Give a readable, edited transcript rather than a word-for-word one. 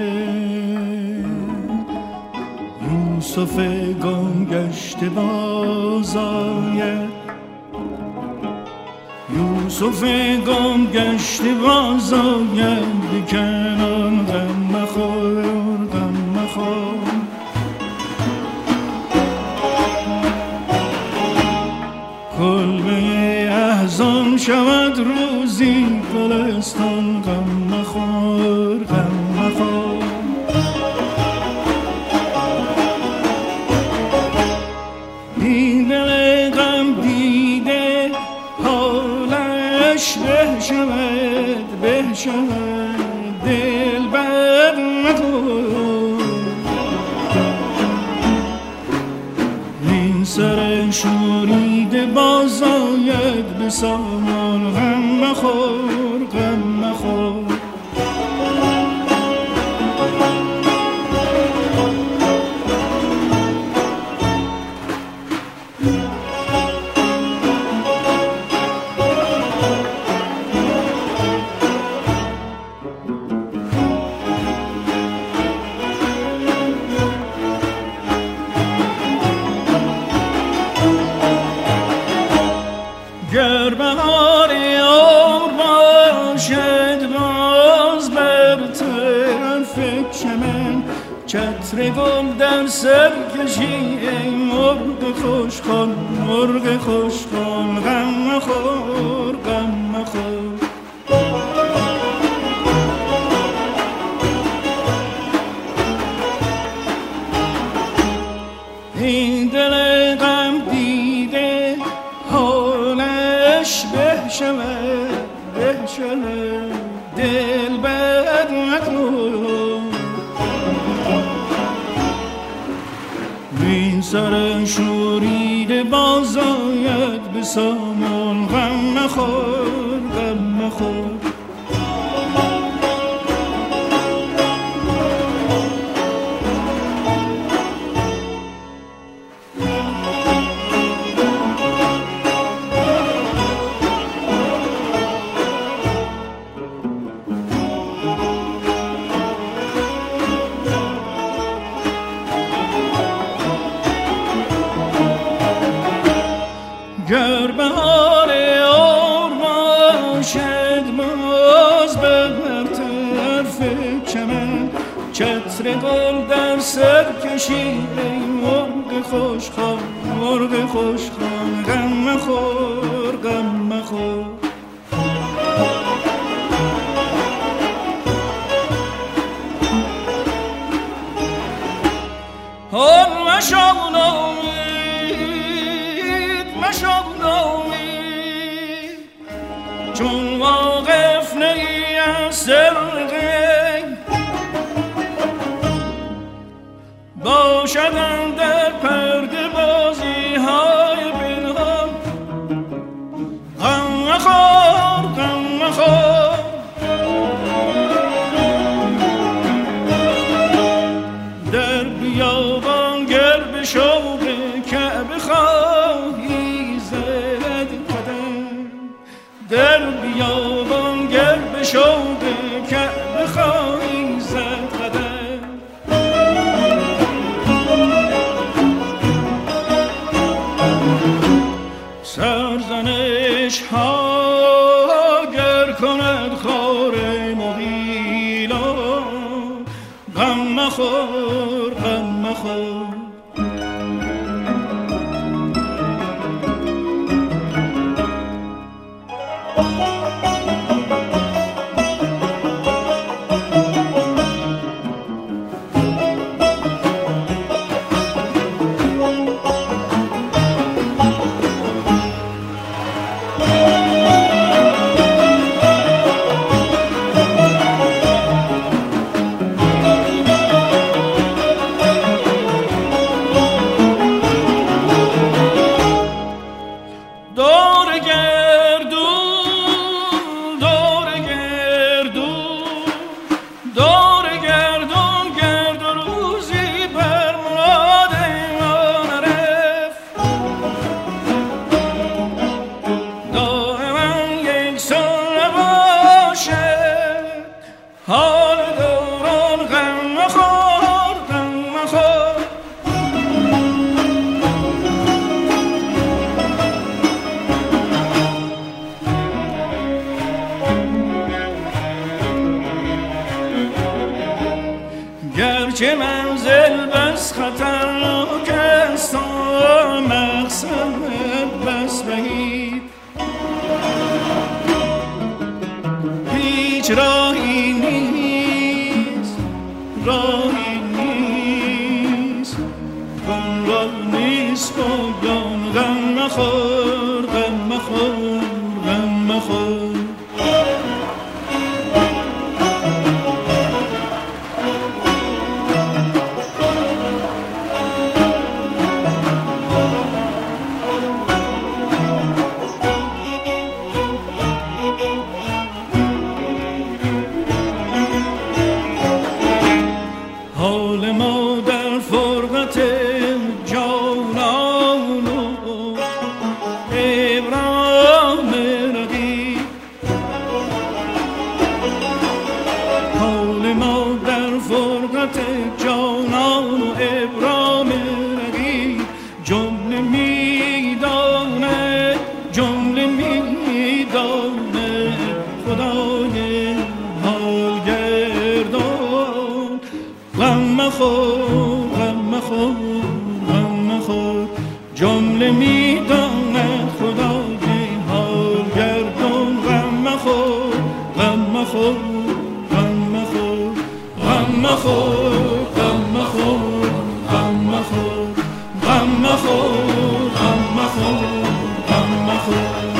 یوسف گم گشته باز آید، یوسف گم گشته باز آید، به کنان غم مخور غم مخور. کلبه احزان شود روزی، گلستان غم مخور غم مخور. دیده غم دیده حالش به شود به شود، دل بر مکن. این سر شوریده باز آید، به سامان غم مخور غم مخور. گر بهار عمر باشد باز بر طرف چمن، چتر گل در سر کشی ای مرغ خوشخوان مرغ خوشخوان، غم مخور غم مخور. این دل غم دیده حالش به شود به شود، دل بد مکن. این سر شوریده باز آید، به سامان غم مخور غم مخور. گر بهار عمر باشد باز بر طرف چمن، چتر گل در سر کشی ای مرغ خوشخوان مرغ خوشخوان، غم مخور غم مخور. حال مشو نامید، چون واقف نی از سر غیب، باشد اندر پرده بازی های پنهان، غم مخور غم مخور. در بیابان گر به شوق کعبه خواهی زد قدم، در بیابان گر به شوق کعبه خواهی زد قدم. سرزنش ها گر کند خار مغیلان، غم مخور غم مخور. گرچه منزل بس خطرناک است و مقصد بس بعید، هیچ راهی نیست، راهی نیست، غم راه نیست پایان. غم مخور، غم مخور، غم مخور. حال ما در فرقت جانان و ابرام رقیب، حال ما در فرقت جانان و ابرام رقیب. جمله میدانه، جمله میدانه خدای حال گردان. غم مخور، غم مخور، غم مخور. جمله میداند خدای حال گردان. غم مخور، غم مخور، غم مخور، غم مخور، غم مخور، غم مخور، غم مخور، غم مخور، غم مخور.